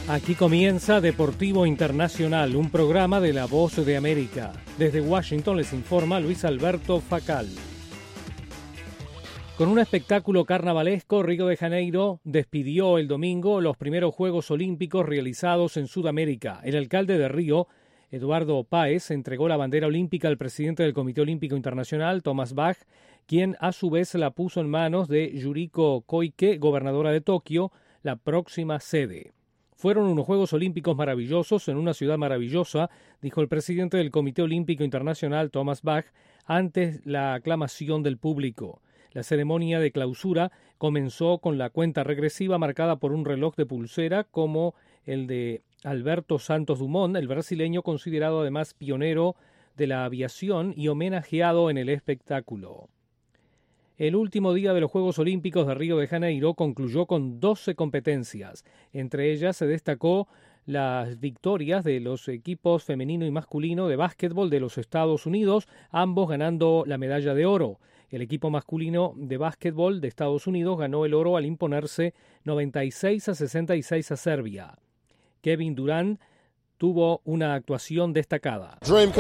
Aquí comienza Deportivo Internacional, un programa de La Voz de América. Desde Washington les informa Luis Alberto Facal. Con un espectáculo carnavalesco, Río de Janeiro despidió el domingo los primeros Juegos Olímpicos realizados en Sudamérica. El alcalde de Río, Eduardo Paes, entregó la bandera olímpica al presidente del Comité Olímpico Internacional, Thomas Bach, quien a su vez la puso en manos de Yuriko Koike, gobernadora de Tokio, la próxima sede. Fueron unos Juegos Olímpicos maravillosos en una ciudad maravillosa, dijo el presidente del Comité Olímpico Internacional, Thomas Bach, antes la aclamación del público. La ceremonia de clausura comenzó con la cuenta regresiva marcada por un reloj de pulsera como el de Alberto Santos Dumont, el brasileño considerado además pionero de la aviación y homenajeado en el espectáculo. El último día de los Juegos Olímpicos de Río de Janeiro concluyó con 12 competencias. Entre ellas se destacó las victorias de los equipos femenino y masculino de básquetbol de los Estados Unidos, ambos ganando la medalla de oro. El equipo masculino de básquetbol de Estados Unidos ganó el oro al imponerse 96-66 a Serbia. Kevin Durant tuvo una actuación destacada.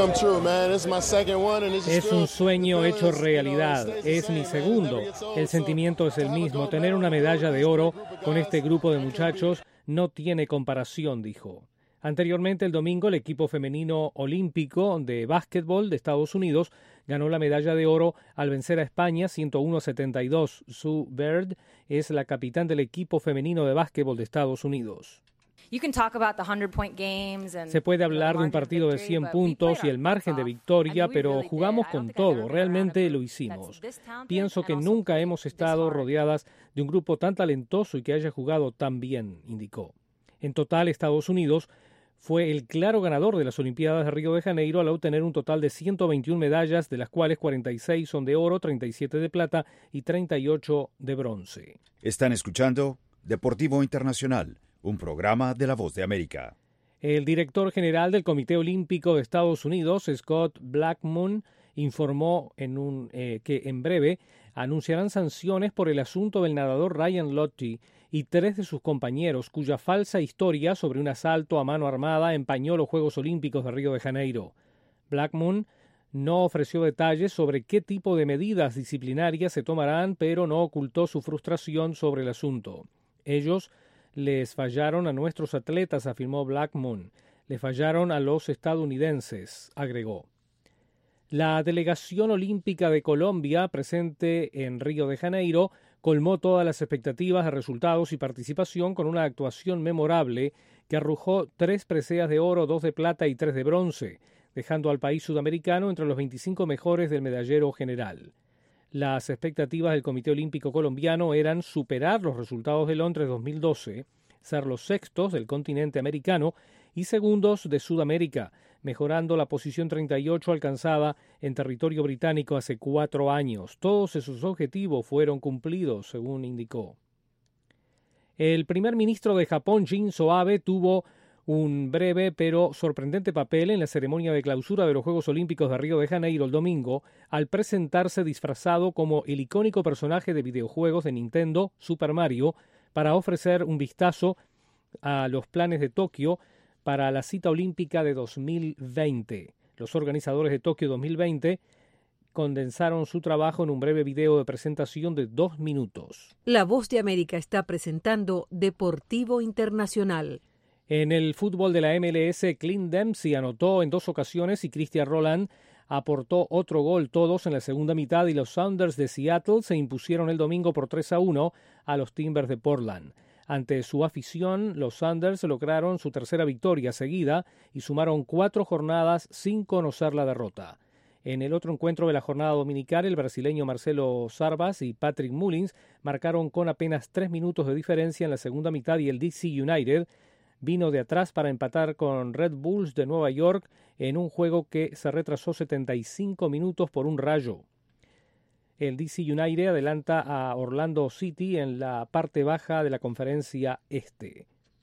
Es un sueño hecho realidad, es mi segundo. El sentimiento es el mismo. Tener una medalla de oro con este grupo de muchachos no tiene comparación, dijo. Anteriormente, el domingo, el equipo femenino olímpico de básquetbol de Estados Unidos ganó la medalla de oro al vencer a España 101-72. Sue Bird es la capitán del equipo femenino de básquetbol de Estados Unidos. Se puede hablar de un partido de 100 puntos y el margen de victoria, pero jugamos con todo, realmente lo hicimos. Pienso que nunca hemos estado rodeadas de un grupo tan talentoso y que haya jugado tan bien, indicó. En total, Estados Unidos fue el claro ganador de las Olimpiadas de Río de Janeiro al obtener un total de 121 medallas, de las cuales 46 son de oro, 37 de plata y 38 de bronce. Están escuchando Deportivo Internacional, un programa de La Voz de América. El director general del Comité Olímpico de Estados Unidos, Scott Blackmun, informó que en breve anunciarán sanciones por el asunto del nadador Ryan Lochte y 3 de sus compañeros, cuya falsa historia sobre un asalto a mano armada empañó los Juegos Olímpicos de Río de Janeiro. Blackmun no ofreció detalles sobre qué tipo de medidas disciplinarias se tomarán, pero no ocultó su frustración sobre el asunto. Ellos les fallaron a nuestros atletas, afirmó Blackmun. Le fallaron a los estadounidenses, agregó. La delegación olímpica de Colombia, presente en Río de Janeiro, colmó todas las expectativas de resultados y participación con una actuación memorable que arrojó 3 preseas de oro, 2 de plata y 3 de bronce, dejando al país sudamericano entre los 25 mejores del medallero general. Las expectativas del Comité Olímpico Colombiano eran superar los resultados de Londres 2012, ser los sextos del continente americano y segundos de Sudamérica, mejorando la posición 38 alcanzada en territorio británico hace 4 años. Todos esos objetivos fueron cumplidos, según indicó. El primer ministro de Japón, Shinzo Abe, tuvo un breve pero sorprendente papel en la ceremonia de clausura de los Juegos Olímpicos de Río de Janeiro el domingo, al presentarse disfrazado como el icónico personaje de videojuegos de Nintendo, Super Mario, para ofrecer un vistazo a los planes de Tokio para la cita olímpica de 2020. Los organizadores de Tokio 2020 condensaron su trabajo en un breve video de presentación de 2 minutos. La Voz de América está presentando Deportivo Internacional. En el fútbol de la MLS, Clint Dempsey anotó en 2 ocasiones y Christian Roland aportó otro gol, todos en la segunda mitad, y los Sounders de Seattle se impusieron el domingo por 3-1 a los Timbers de Portland. Ante su afición, los Sounders lograron su tercera victoria seguida y sumaron 4 jornadas sin conocer la derrota. En el otro encuentro de la jornada dominical, el brasileño Marcelo Sarvas y Patrick Mullins marcaron con apenas 3 minutos de diferencia en la segunda mitad y el DC United vino de atrás para empatar con Red Bulls de Nueva York en un juego que se retrasó 75 minutos por un rayo. El DC United adelanta a Orlando City en la parte baja de la conferencia este.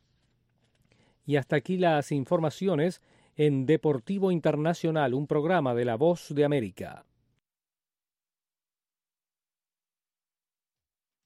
Y hasta aquí las informaciones en Deportivo Internacional, un programa de La Voz de América.